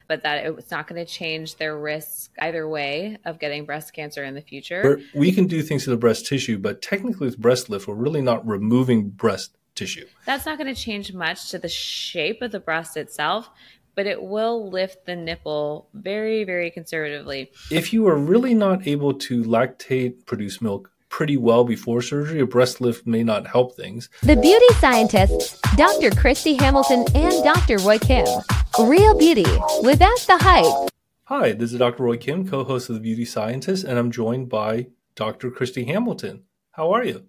but that it's not going to change their risk either way of getting breast cancer in the future. We can do things to the breast tissue, but technically with breast lift, we're really not removing breast tissue. That's not going to change much to the shape of the breast itself, but it will lift the nipple very, very conservatively. If you are really not able to lactate, produce milk pretty well before surgery, a breast lift may not help things. The beauty scientists, Dr. Christy Hamilton and Dr. Roy Kim. Real beauty without the hype. Hi, this is Dr. Roy Kim, co-host of The Beauty Scientist, and I'm joined by Dr. Christy Hamilton. How are you?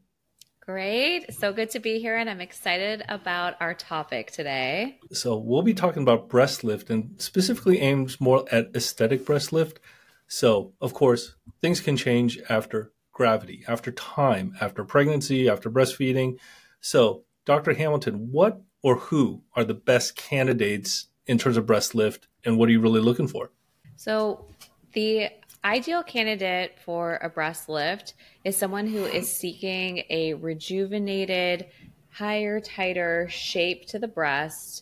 Great. So good to be here, and I'm excited about our topic today. So we'll be talking about breast lift, and specifically aims more at aesthetic breast lift. So, of course, things can change after gravity, after time, after pregnancy, after breastfeeding. So, Dr. Hamilton, what or who are the best candidates in terms of breast lift, and what are you really looking for? So the ideal candidate for a breast lift is someone who is seeking a rejuvenated, higher, tighter shape to the breast,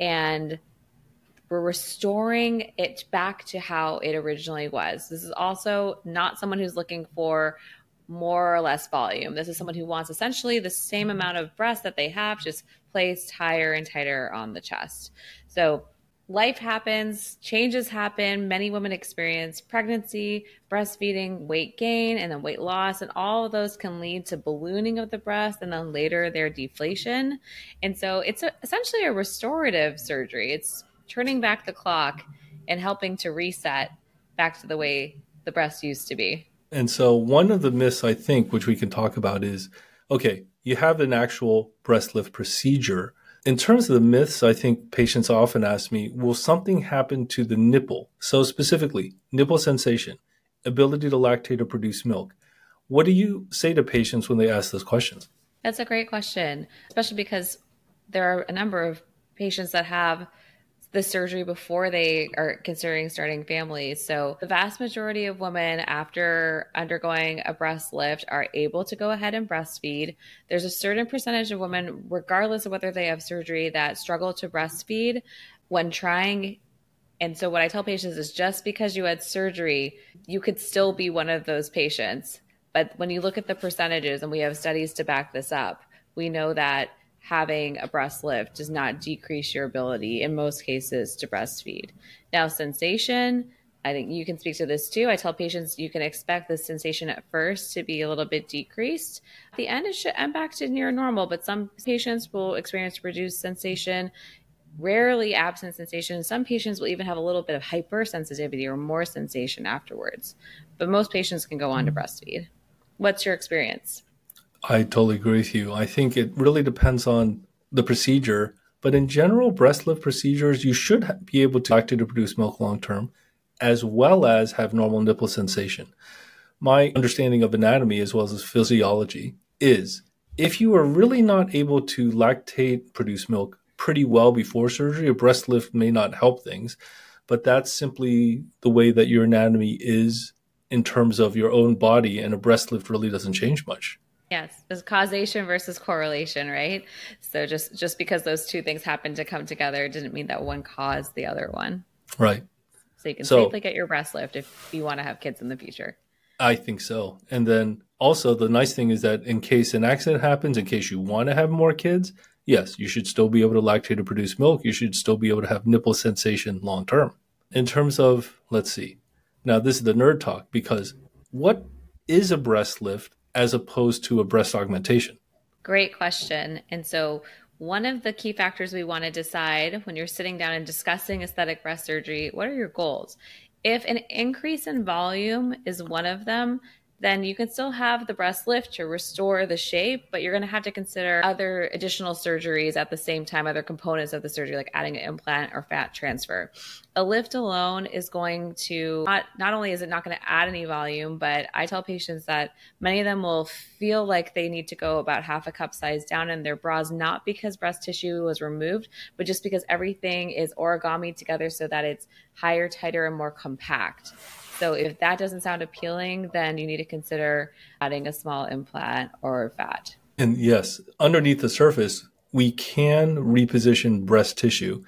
and we're restoring it back to how it originally was. This is also not someone who's looking for more or less volume. This is someone who wants essentially the same amount of breast that they have, just placed higher and tighter on the chest. So life happens, changes happen. Many women experience pregnancy, breastfeeding, weight gain, and then weight loss. And all of those can lead to ballooning of the breast and then later their deflation. And so it's essentially a restorative surgery. It's turning back the clock and helping to reset back to the way the breast used to be. And so one of the myths, I think, which we can talk about is, okay, you have an actual breast lift procedure. In terms of the myths, I think patients often ask me, will something happen to the nipple? So specifically, nipple sensation, ability to lactate or produce milk. What do you say to patients when they ask those questions? That's a great question, especially because there are a number of patients that have the surgery before they are considering starting families. So the vast majority of women after undergoing a breast lift are able to go ahead and breastfeed. There's a certain percentage of women, regardless of whether they have surgery, that struggle to breastfeed when trying. And so what I tell patients is just because you had surgery, you could still be one of those patients. But when you look at the percentages, and we have studies to back this up, we know that having a breast lift does not decrease your ability in most cases to breastfeed. Now, sensation, I think you can speak to this too. I tell patients you can expect the sensation at first to be a little bit decreased. At the end, it should end back to near normal, but some patients will experience reduced sensation, rarely absent sensation. Some patients will even have a little bit of hypersensitivity or more sensation afterwards, but most patients can go on to breastfeed. What's your experience? I totally agree with you. I think it really depends on the procedure, but in general, breast lift procedures, you should be able to lactate to produce milk long term, as well as have normal nipple sensation. My understanding of anatomy as well as physiology is if you are really not able to lactate, produce milk pretty well before surgery, a breast lift may not help things, but that's simply the way that your anatomy is in terms of your own body, and a breast lift really doesn't change much. Yes, it's causation versus correlation, right? So just because those two things happen to come together didn't mean that one caused the other one. Right. So you can safely get your breast lift if you want to have kids in the future. I think so. And then also the nice thing is that in case an accident happens, in case you want to have more kids, yes, you should still be able to lactate or produce milk. You should still be able to have nipple sensation long term. In terms of, let's see, now this is the nerd talk, because what is a breast lift as opposed to a breast augmentation? Great question. And so one of the key factors we want to decide when you're sitting down and discussing aesthetic breast surgery, what are your goals? If an increase in volume is one of them, then you can still have the breast lift to restore the shape, but you're going to have to consider other additional surgeries at the same time, other components of the surgery, like adding an implant or fat transfer. A lift alone is going to, not only is it not going to add any volume, but I tell patients that many of them will feel like they need to go about half a cup size down in their bras, not because breast tissue was removed, but just because everything is origami together so that it's higher, tighter, and more compact. So if that doesn't sound appealing, then you need to consider adding a small implant or fat. And yes, underneath the surface, we can reposition breast tissue.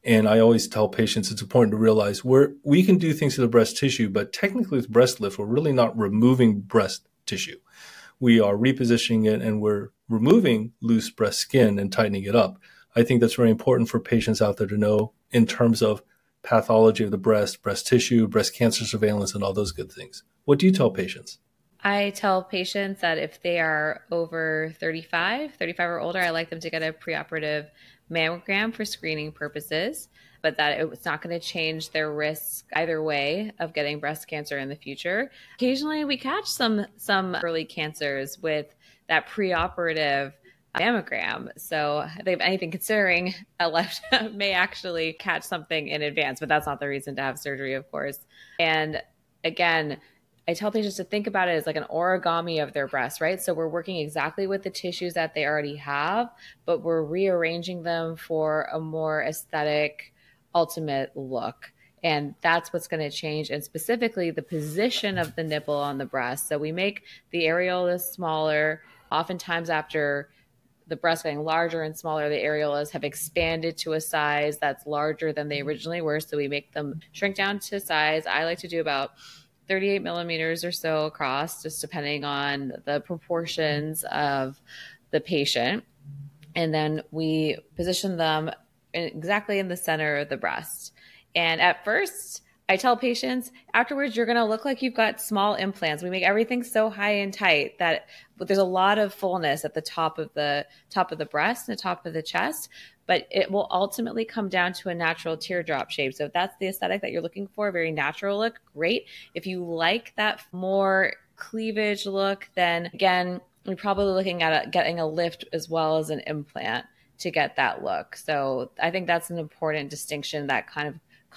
And I always tell patients it's important to realize we can do things to the breast tissue, but technically with breast lift, we're really not removing breast tissue. We are repositioning it and we're removing loose breast skin and tightening it up. I think that's very important for patients out there to know in terms of pathology of the breast tissue, breast cancer surveillance, and all those good things. What do you tell patients? I tell patients that if they are over 35 or older, I like them to get a preoperative mammogram for screening purposes, but that it's not going to change their risk either way of getting breast cancer in the future. Occasionally we catch some early cancers with that preoperative mammogram. So they've anything considering a left may actually catch something in advance, but that's not the reason to have surgery, of course. And again, I tell patients to think about it as like an origami of their breast, right? So we're working exactly with the tissues that they already have, but we're rearranging them for a more aesthetic, ultimate look. And that's what's going to change, and specifically the position of the nipple on the breast. So we make the areola smaller. Oftentimes after the breast getting larger and smaller, the areolas have expanded to a size that's larger than they originally were. So we make them shrink down to size. I like to do about 38 millimeters or so across, just depending on the proportions of the patient. And then we position them exactly in the center of the breast. And at first, I tell patients afterwards, you're going to look like you've got small implants. We make everything so high and tight that there's a lot of fullness at the top of the breast and the top of the chest, but it will ultimately come down to a natural teardrop shape. So if that's the aesthetic that you're looking for, a very natural look, great. If you like that more cleavage look, then again, you're probably looking at getting a lift as well as an implant to get that look. So I think that's an important distinction, that kind of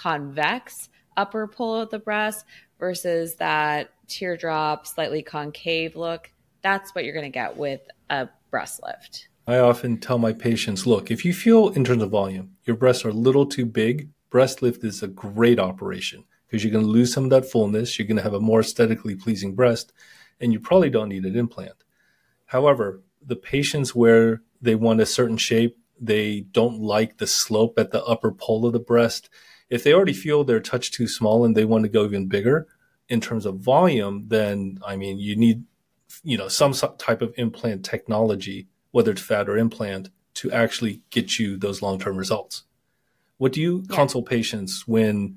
convex upper pull of the breast versus that teardrop, slightly concave look. That's what you're going to get with a breast lift. I often tell my patients, look, if you feel in terms of volume, your breasts are a little too big, breast lift is a great operation because you're going to lose some of that fullness. You're going to have a more aesthetically pleasing breast, and you probably don't need an implant. However, the patients where they want a certain shape, they don't like the slope at the upper pole of the breast. If they already feel they're a touch too small and they want to go even bigger in terms of volume, then, I mean, you need, some type of implant technology, whether it's fat or implant, to actually get you those long-term results. What do you counsel patients when,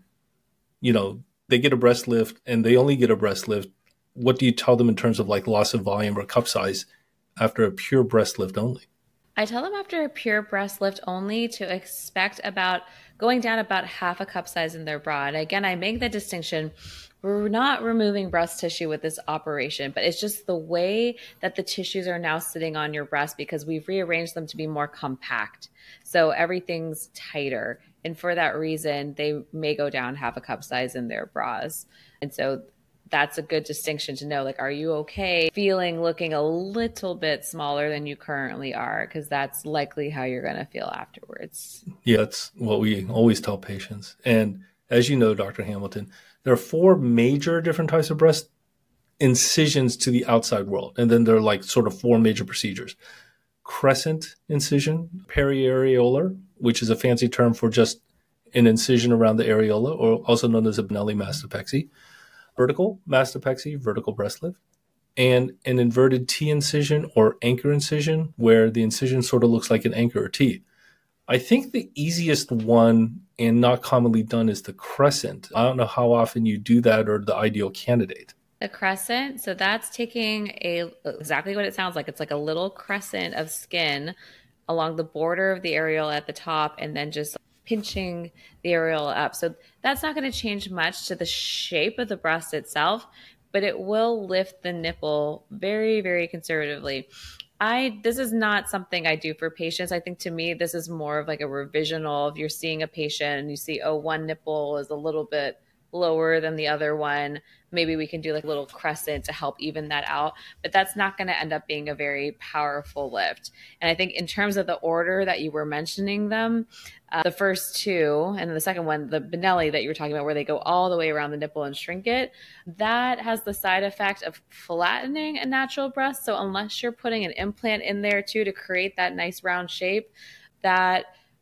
they get a breast lift and they only get a breast lift? What do you tell them in terms of like loss of volume or cup size after a pure breast lift only? I tell them after a pure breast lift only to expect going down about half a cup size in their bra. And again, I make the distinction. We're not removing breast tissue with this operation, but it's just the way that the tissues are now sitting on your breast because we've rearranged them to be more compact. So everything's tighter. And for that reason, they may go down half a cup size in their bras. And so that's a good distinction to know. Like, are you okay looking a little bit smaller than you currently are? Because that's likely how you're going to feel afterwards. Yeah, that's what we always tell patients. And as you know, Dr. Hamilton, there are 4 major different types of breast incisions to the outside world. And then there are like sort of 4 major procedures. Crescent incision, periareolar, which is a fancy term for just an incision around the areola, or also known as a Benelli mastopexy. Vertical mastopexy, vertical breast lift, and an inverted T incision or anchor incision, where the incision sort of looks like an anchor or T. I think the easiest one and not commonly done is the crescent. I don't know how often you do that or the ideal candidate. The crescent, so that's taking exactly what it sounds like. It's like a little crescent of skin along the border of the areola at the top, and then just pinching the areola up. So that's not going to change much to the shape of the breast itself, but it will lift the nipple very, very conservatively. This is not something I do for patients. I think to me, this is more of like a revisional. If you're seeing a patient and you see, one nipple is a little bit lower than the other one, maybe we can do like a little crescent to help even that out, but that's not going to end up being a very powerful lift. And I think in terms of the order that you were mentioning them, the first 2, and then the second one, the Benelli that you were talking about, where they go all the way around the nipple and shrink it, that has the side effect of flattening a natural breast. So unless you're putting an implant in there too to create that nice round shape, that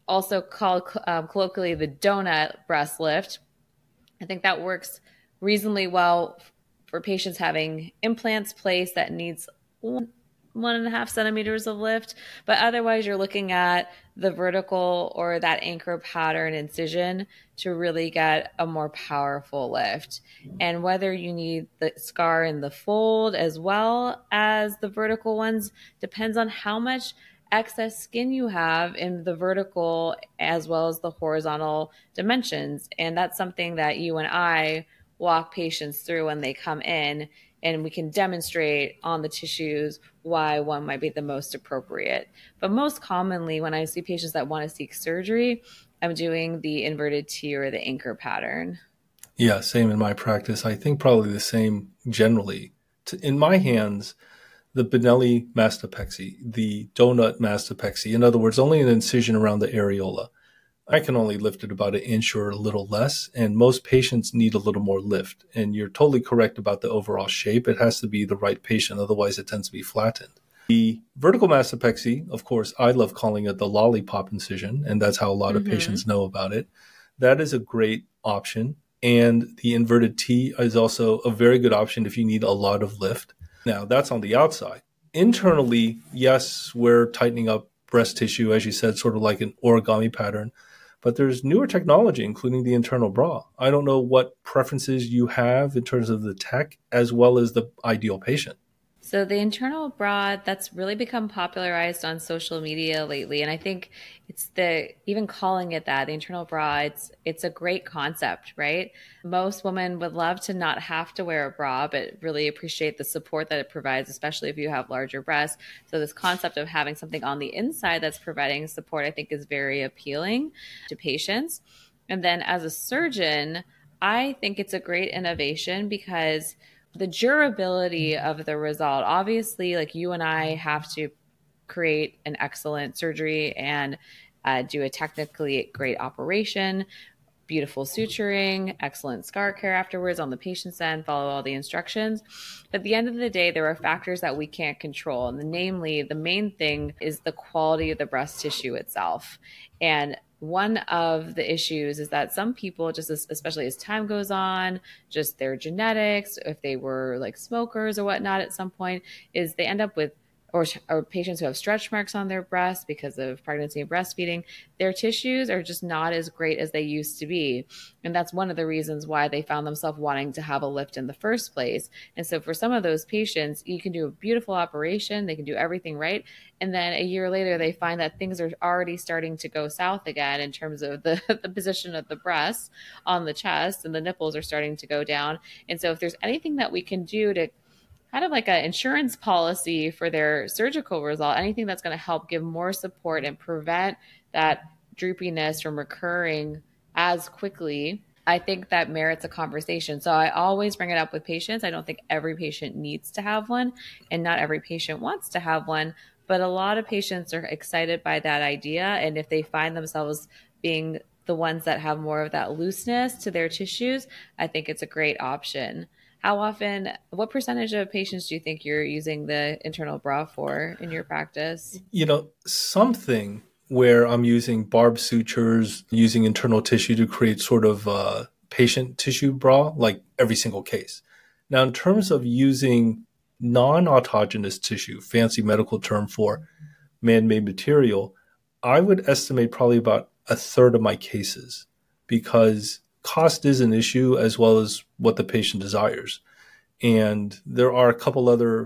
also called colloquially the donut breast lift. I think that works reasonably well for patients having implants placed that needs 1.5 centimeters of lift. But otherwise, you're looking at the vertical or that anchor pattern incision to really get a more powerful lift. And whether you need the scar in the fold as well as the vertical ones depends on how much excess skin you have in the vertical as well as the horizontal dimensions. And that's something that you and I walk patients through when they come in, and we can demonstrate on the tissues why one might be the most appropriate. But most commonly, when I see patients that want to seek surgery, I'm doing the inverted T or the anchor pattern. Yeah, same in my practice. I think probably the same generally. In my hands, the Benelli mastopexy, the donut mastopexy, in other words, only an incision around the areola. I can only lift it about 1 inch or a little less, and most patients need a little more lift. And you're totally correct about the overall shape. It has to be the right patient, otherwise it tends to be flattened. The vertical mastopexy, of course, I love calling it the lollipop incision, and that's how a lot of patients know about it. That is a great option. And the inverted T is also a very good option if you need a lot of lift. Now, that's on the outside. Internally, yes, we're tightening up breast tissue, as you said, sort of like an origami pattern. But there's newer technology, including the internal bra. I don't know what preferences you have in terms of the tech as well as the ideal patient. So the internal bra, that's really become popularized on social media lately. And I think even calling it that, the internal bra, it's a great concept, right? Most women would love to not have to wear a bra, but really appreciate the support that it provides, especially if you have larger breasts. So this concept of having something on the inside that's providing support, I think is very appealing to patients. And then as a surgeon, I think it's a great innovation because the durability of the result, obviously, like you and I have to create an excellent surgery and do a technically great operation, beautiful suturing, excellent scar care afterwards on the patient's end, follow all the instructions. But at the end of the day, there are factors that we can't control. And namely, the main thing is the quality of the breast tissue itself. And one of the issues is that some people, just especially as time goes on, just their genetics, if they were like smokers or whatnot at some point, is they end up with, or patients who have stretch marks on their breasts because of pregnancy and breastfeeding, their tissues are just not as great as they used to be. And that's one of the reasons why they found themselves wanting to have a lift in the first place. And so for some of those patients, you can do a beautiful operation, they can do everything right. And then a year later, they find that things are already starting to go south again in terms of the position of the breasts on the chest, and the nipples are starting to go down. And so if there's anything that we can do to kind of like an insurance policy for their surgical result, anything that's going to help give more support and prevent that droopiness from recurring as quickly, I think that merits a conversation. So I always bring it up with patients. I don't think every patient needs to have one, and not every patient wants to have one, but a lot of patients are excited by that idea. And if they find themselves being the ones that have more of that looseness to their tissues, I think it's a great option. What percentage of patients do you think you're using the internal bra for in your practice? Something where I'm using barbed sutures, using internal tissue to create sort of patient tissue bra, like every single case. Now, in terms of using non-autogenous tissue, fancy medical term for man-made material, I would estimate probably about a third of my cases, because cost is an issue as well as what the patient desires. And there are a couple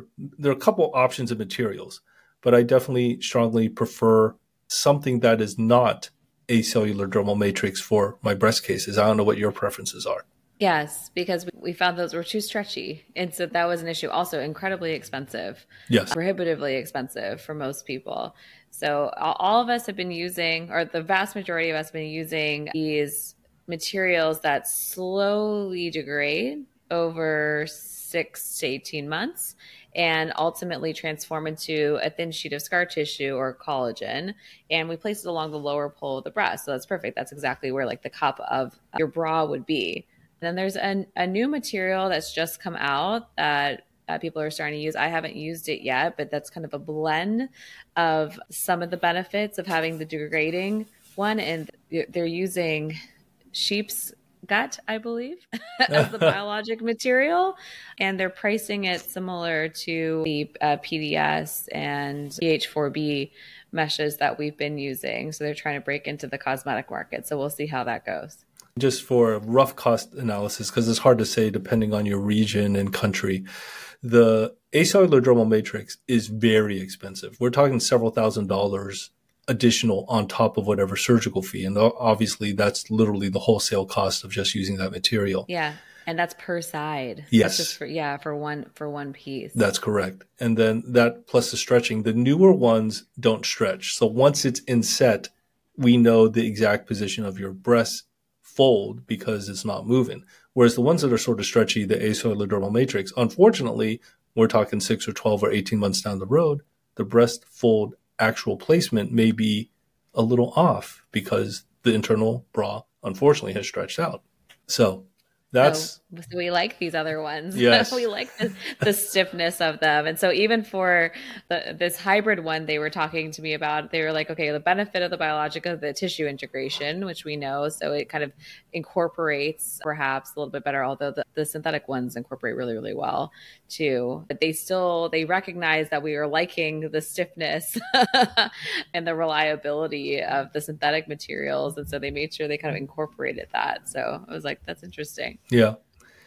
options of materials, but I definitely strongly prefer something that is not a cellular dermal matrix for my breast cases. I don't know what your preferences are. Yes, because we found those were too stretchy. And so that was an issue. Also incredibly expensive. Yes. Prohibitively expensive for most people. So all of us have been using, or the vast majority of us have been using these materials that slowly degrade over 6 to 18 months and ultimately transform into a thin sheet of scar tissue or collagen. And we place it along the lower pole of the breast. So that's perfect. That's exactly where like the cup of your bra would be. And then there's a new material that's just come out that people are starting to use. I haven't used it yet, but that's kind of a blend of some of the benefits of having the degrading one, and they're using sheep's gut, I believe, as the biologic material. And they're pricing it similar to the PDS and BH4B meshes that we've been using. So they're trying to break into the cosmetic market. So we'll see how that goes. Just for a rough cost analysis, because it's hard to say depending on your region and country, the acellular dermal matrix is very expensive. We're talking several $1,000s additional on top of whatever surgical fee. And obviously that's literally the wholesale cost of just using that material. Yeah. And that's per side. Yes. That's just for one piece. That's correct. And then that plus the stretching, the newer ones don't stretch. So once it's inset, we know the exact position of your breast fold because it's not moving. Whereas the ones that are sort of stretchy, the acellular dermal matrix, unfortunately, we're talking 6 or 12 or 18 months down the road, the breast fold actual placement may be a little off because the internal bra, unfortunately, has stretched out. So that's... So we like these other ones. Yes. We like the stiffness of them. And so even for this hybrid one they were talking to me about, they were like, okay, the benefit of the biologic of the tissue integration, which we know, so it kind of incorporates perhaps a little bit better, although the synthetic ones incorporate really, really well too. But they recognize that we are liking the stiffness and the reliability of the synthetic materials. And so they made sure they kind of incorporated that. So I was like, that's interesting. Yeah.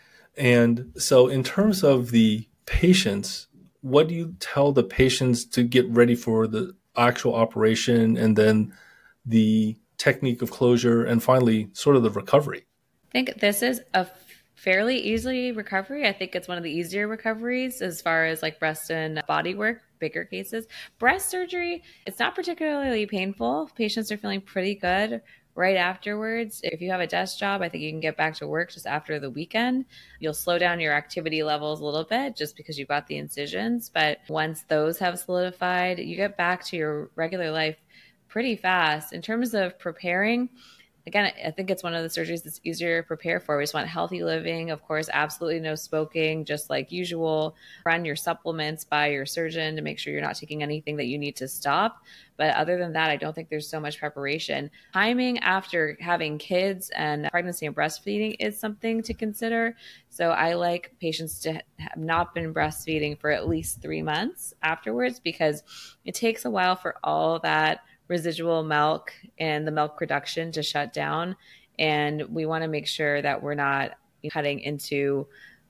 And so in terms of the patients, what do you tell the patients to get ready for the actual operation and then the technique of closure and finally sort of the recovery? I think this is a fairly easy recovery. I think it's one of the easier recoveries as far as like breast and body work, bigger cases. Breast surgery, it's not particularly painful. Patients are feeling pretty good right afterwards. If you have a desk job, I think you can get back to work just after the weekend. You'll slow down your activity levels a little bit just because you've got the incisions. But once those have solidified, you get back to your regular life pretty fast. In terms of preparing, again, I think it's one of the surgeries that's easier to prepare for. We just want healthy living. Of course, absolutely no smoking, just like usual. Run your supplements by your surgeon to make sure you're not taking anything that you need to stop. But other than that, I don't think there's so much preparation. Timing after having kids and pregnancy and breastfeeding is something to consider. So I like patients to have not been breastfeeding for at least 3 months afterwards, because it takes a while for all that residual milk and the milk production to shut down. And we want to make sure that we're not cutting into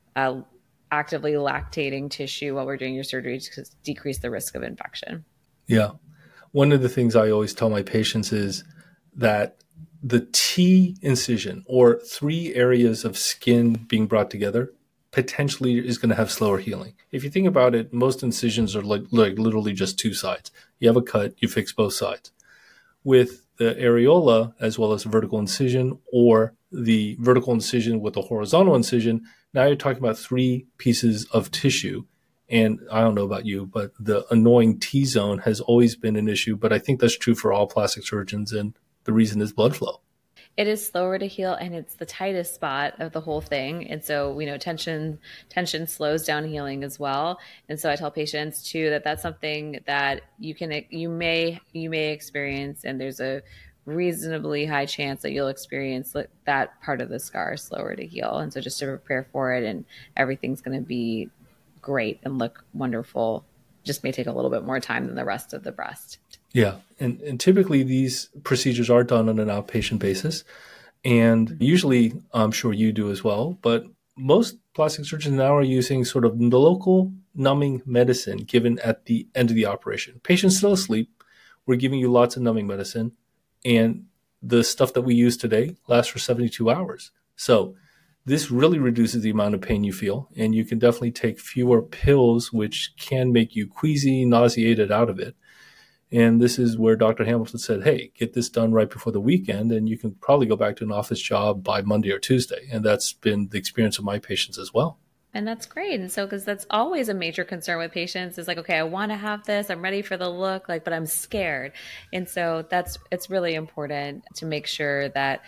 actively lactating tissue while we're doing your surgery to decrease the risk of infection. Yeah. One of the things I always tell my patients is that the T incision, or 3 areas of skin being brought together, potentially is going to have slower healing. If you think about it, most incisions are like literally just 2 sides. You have a cut, you fix both sides. With the areola, as well as vertical incision, or the vertical incision with a horizontal incision, now you're talking about 3 pieces of tissue. And I don't know about you, but the annoying T-zone has always been an issue. But I think that's true for all plastic surgeons. And the reason is blood flow. It is slower to heal, and it's the tightest spot of the whole thing. And so we know tension slows down healing as well. And so I tell patients too that that's something that you may experience, and there's a reasonably high chance that you'll experience that part of the scar slower to heal. And so just to prepare for it, and everything's going to be great and look wonderful. Just may take a little bit more time than the rest of the breast. Yeah. And typically these procedures are done on an outpatient basis. And usually, I'm sure you do as well, but most plastic surgeons now are using sort of the local numbing medicine given at the end of the operation. Patient's still asleep. We're giving you lots of numbing medicine. And the stuff that we use today lasts for 72 hours. So this really reduces the amount of pain you feel, and you can definitely take fewer pills, which can make you queasy, nauseated out of it. And this is where Dr. Hamilton said, hey, get this done right before the weekend, and you can probably go back to an office job by Monday or Tuesday. And that's been the experience of my patients as well. And that's great. And so, because that's always a major concern with patients is like, okay, I want to have this, I'm ready for the look, but I'm scared. And so it's really important to make sure that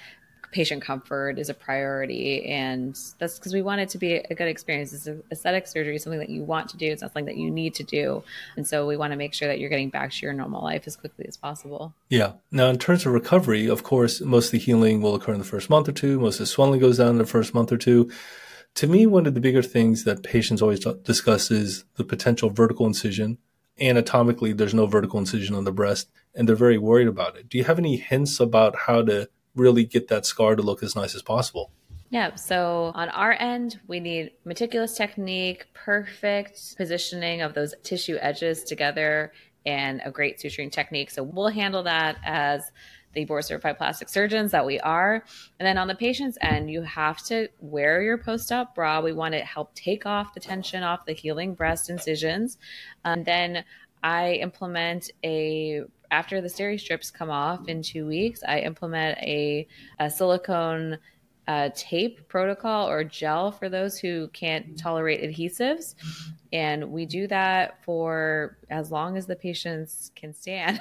patient comfort is a priority. And that's because we want it to be a good experience. It's aesthetic surgery is something that you want to do. It's not something that you need to do. And so we want to make sure that you're getting back to your normal life as quickly as possible. Yeah. Now, in terms of recovery, of course, most of the healing will occur in the first month or two. Most of the swelling goes down in the first month or two. To me, one of the bigger things that patients always discuss is the potential vertical incision. Anatomically, there's no vertical incision on the breast, and they're very worried about it. Do you have any hints about how to really get that scar to look as nice as possible? Yeah. So on our end, we need meticulous technique, perfect positioning of those tissue edges together, and a great suturing technique. So we'll handle that as the board certified plastic surgeons that we are. And then on the patient's end, you have to wear your post-op bra. We want to help take off the tension off the healing breast incisions. And then I implement after the steri strips come off in 2 weeks, I implement a silicone tape protocol or gel for those who can't tolerate adhesives. And we do that for as long as the patients can stand,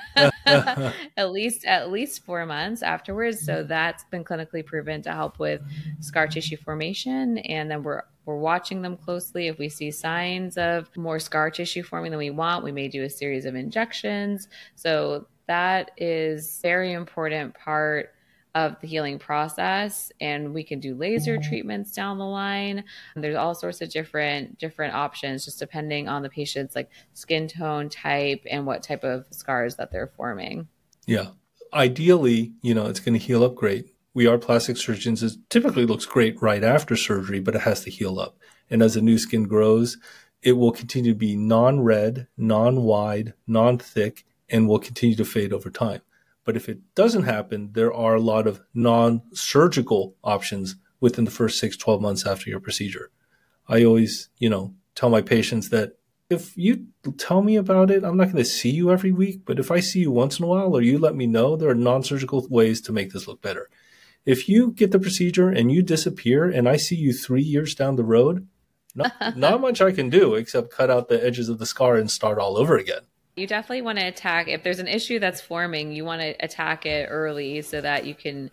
at least 4 months afterwards. So that's been clinically proven to help with scar tissue formation. And then we're watching them closely. If we see signs of more scar tissue forming than we want, we may do a series of injections. So that is a very important part of the healing process. And we can do laser treatments down the line. There's all sorts of different options, just depending on the patient's like skin tone type and what type of scars that they're forming. Yeah. Ideally, it's going to heal up great. We are plastic surgeons. It typically looks great right after surgery, but it has to heal up. And as the new skin grows, it will continue to be non-red, non-wide, non-thick, and will continue to fade over time. But if it doesn't happen, there are a lot of non-surgical options within the first 6-12 months after your procedure. I always, tell my patients that if you tell me about it, I'm not going to see you every week. But if I see you once in a while or you let me know, there are non-surgical ways to make this look better. If you get the procedure and you disappear and I see you 3 years down the road, not much I can do except cut out the edges of the scar and start all over again. You definitely want to attack, if there's an issue that's forming, you want to attack it early so that you can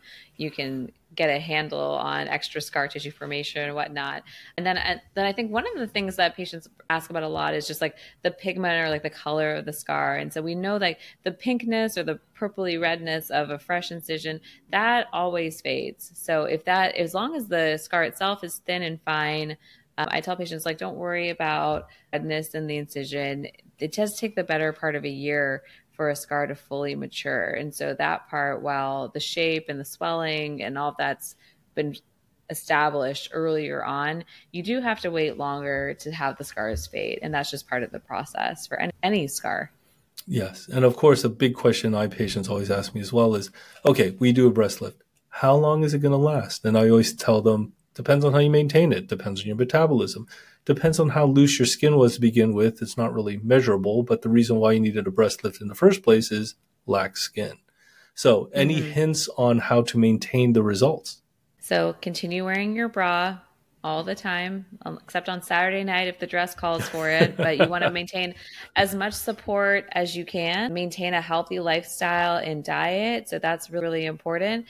get a handle on extra scar tissue formation and whatnot. And then I think one of the things that patients ask about a lot is just like the pigment or like the color of the scar. And so we know like the pinkness or the purpley redness of a fresh incision, that always fades. So as long as the scar itself is thin and fine, I tell patients, like, don't worry about redness in the incision. It does take the better part of a year for a scar to fully mature. And so that part, while the shape and the swelling and all of that's been established earlier on, you do have to wait longer to have the scars fade. And that's just part of the process for any scar. Yes. And of course, a big question my patients always ask me as well is, okay, we do a breast lift. How long is it going to last? And I always tell them, depends on how you maintain it, depends on your metabolism, depends on how loose your skin was to begin with. It's not really measurable, but the reason why you needed a breast lift in the first place is lack skin. So any hints on how to maintain the results? So continue wearing your bra all the time, except on Saturday night if the dress calls for it. But you want to maintain as much support as you can, maintain a healthy lifestyle and diet. So that's really important.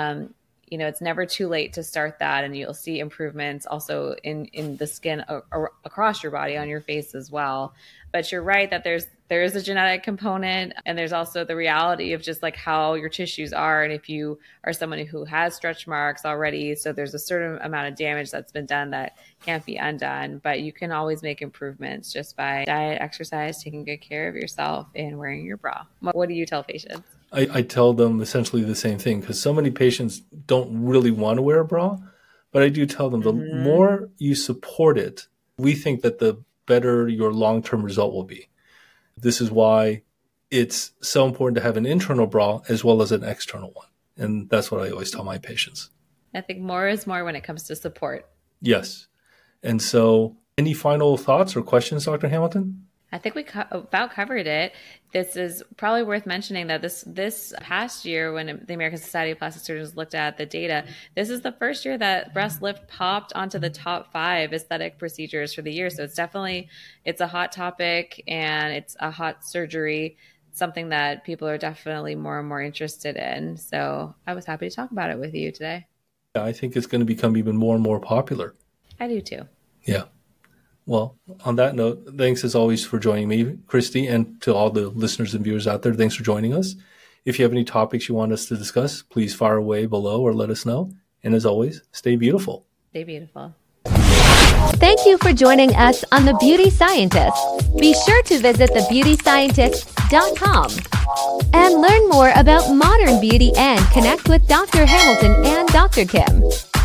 It's never too late to start that, and you'll see improvements also in the skin across your body, on your face as well. But you're right that there is a genetic component, and there's also the reality of just like how your tissues are. And if you are someone who has stretch marks already, so there's a certain amount of damage that's been done that can't be undone. But you can always make improvements just by diet, exercise, taking good care of yourself, and wearing your bra. What do you tell patients? I tell them essentially the same thing, because so many patients don't really want to wear a bra. But I do tell them the more you support it, we think that the better your long-term result will be. This is why it's so important to have an internal bra as well as an external one. And that's what I always tell my patients. I think more is more when it comes to support. Yes. And so any final thoughts or questions, Dr. Hamilton? I think we about covered it. This is probably worth mentioning that this past year, when the American Society of Plastic Surgeons looked at the data, this is the first year that breast lift popped onto the top 5 aesthetic procedures for the year. So it's a hot topic and it's a hot surgery. something that people are definitely more and more interested in. So I was happy to talk about it with you today. Yeah, I think it's going to become even more and more popular. I do too. Yeah. Well, on that note, thanks as always for joining me, Christy, and to all the listeners and viewers out there, thanks for joining us. If you have any topics you want us to discuss, please fire away below or let us know. And as always, stay beautiful. Stay beautiful. Thank you for joining us on The Beauty Scientists. Be sure to visit thebeautyscientists.com and learn more about modern beauty and connect with Dr. Hamilton and Dr. Kim.